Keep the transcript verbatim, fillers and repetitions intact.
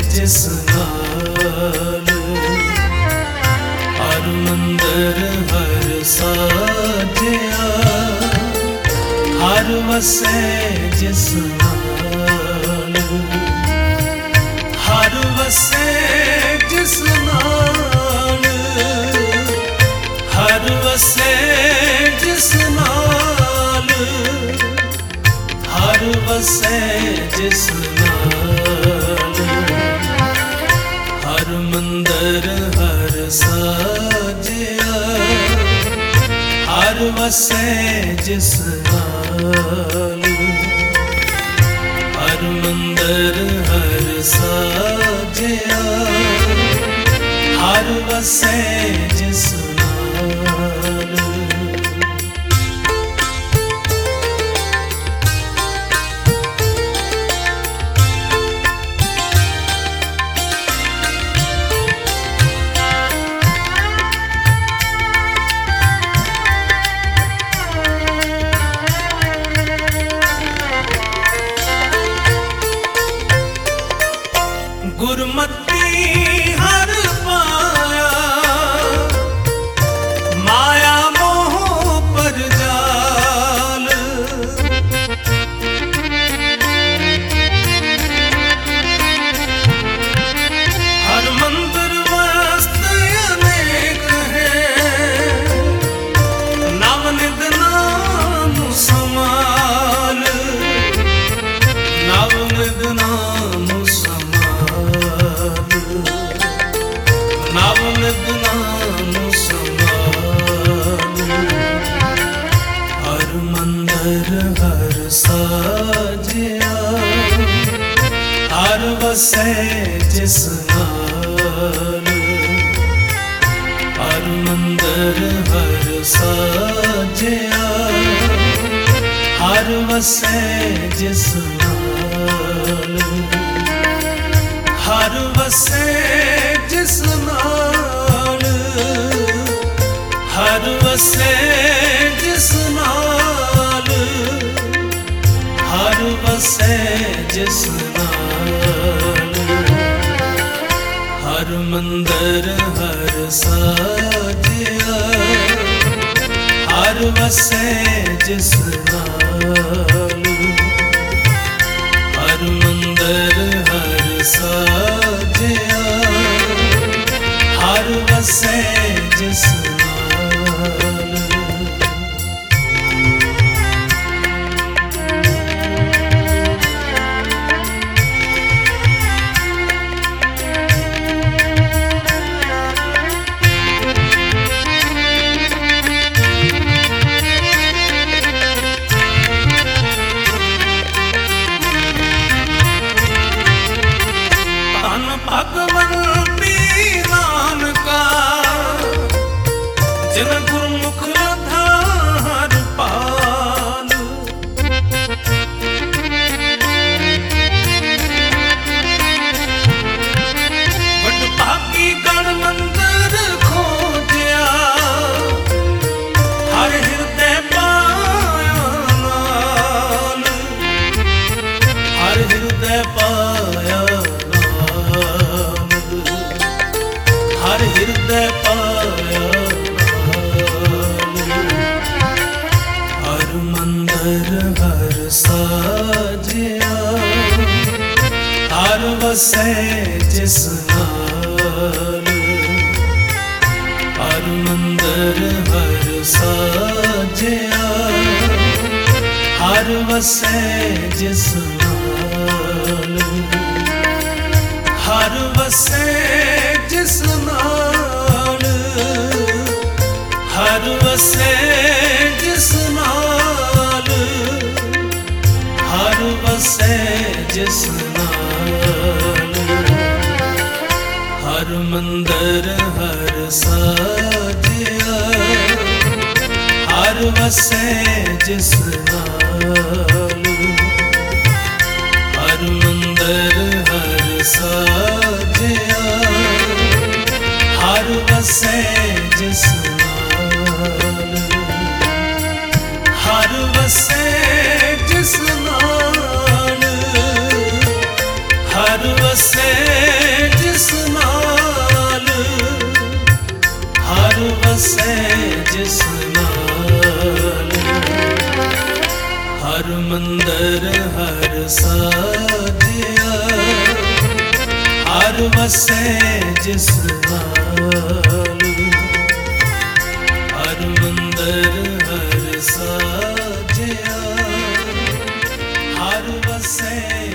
ਜਿਸ ਨਾਲ ਹਰ ਮੰਦਰ ਹਰ ਸਾਜਿਆ ਹਰ ਵਸੈ ਜਿਸ ਨਾਲ ਹਰ ਵਸੈ ਜਿਸ ਨਾਲ ਹਰ ਵਸੈ ਜਿਸ ਨਾਲ ਹਰ ਵਸੈ ਜਿਸ ਨਾਲ ਹਰ ਮੰਦਰ ਹਰ ਸਾਜਿਆ ਹਰ ਵਸੈ ਜਿਸ ਨਾਲ ਹਰ ਮੰਦਰ ਹਰ ਸਾਜਿਆ ਹਰ ਵਸੈ ਜਿਸ ਨਾਲ ਗੁਰਮਤਿ ਹਰ ਪਾਇਆ ਮਾਇਆ ਮੋਹ ਪਰਜਾਲ ਹਰ ਮੰਦਰ ਵਾਸਤੇ ਅਨੇਕ ਹੈ ਨਵ ਨਿਤ ਨਾਮ ਸਮਾਲ ਨਵ ਨਿਤ ਨਾਮ ਨਵ ਨਿਤ ਨਾਮ ਸਮਾਲ ਹਰ ਮੰਦਰ ਹਰ ਸਾਜਿਆ ਹਰ ਵਸੈ ਜਿਸ ਨਾਲ ਹਰ ਮੰਦਰ ਹਰ ਸਾਜਿਆ ਹਰ ਵਸੈ ਜਿਸ ਨਾਲ ਹਰ ਵਸੈ ਜਿਸ ਨਾਲ ਹਰ ਵਸੈ ਜਿਸ ਨਾਲ ਹਰ ਵਸੈ ਜਿਸ ਨਾਲ ਹਰ ਮੰਦਰ ਹਰ ਸਾਜਿਆ ਹਰ ਵਸੈ ਜਿਸ ਨਾਲ ਹਰ ਮੰਦਰ ਹਰ ਸਾਜਿਆ ਹਰ ਵਸੈ ਜਿਸ ਨਾਲ ਭਗਵੰਤੀ ਨਾਨਕਾ ਜਿਨ ਗੁਰਮੁਖ ਆਧਾਰ ਪਾਲ ਵਡ ਭਾਗੀ ਗਣ ਮੰਦਰ ਖੋਜਿਆ ਹਰ ਹਿਰਦੇ ਪਾਇਆ ਨਾਲ ਹਰ ਹਿਰਦੇ ਪਾਇਆ ਹਰ ਹਿਰਦੇ ਪਾਇਆ ਹਰ ਮੰਦਰ ਹਰ ਸਾਜਿਆ ਹਰ ਵਸੈ ਜਿਸ ਨਾਲ ਹਰ ਮੰਦਰ ਹਰ ਸਾਜਿਆ ਹਰ ਵਸੈ ਜਿਸ ਨਾਲ ਹਰ ਵਸੈ ਜਿਸ ਨਾਲ ਹਰ ਵਸੈ ਜਿਸ ਨਾਲ ਹਰ ਵਸੈ ਜਿਸ ਨਾਲ ਹਰ ਮੰਦਰ ਹਰ ਸਾਜਿਆ ਹਰ ਵਸੈ ਜਿਸ ਨਾਲ ਹਰ ਮੰਦਰ ਹਰ ਸਾਜਿਆ ਹਰ ਵਸੈ ਜਿਸ ਨਾਲ ਹਰ ਵਸੈ ਜਿਸ ਨਾਲ ਹਰ ਵਸੈ ਹਰ ਸਾਜਿਆ, ਹਰ ਵਸੈ ਜਿਸ ਨਾਲ, ਹਰ ਮੰਦਰ ਹਰ ਸਾਜਿਆ, ਹਰ ਵਸੈ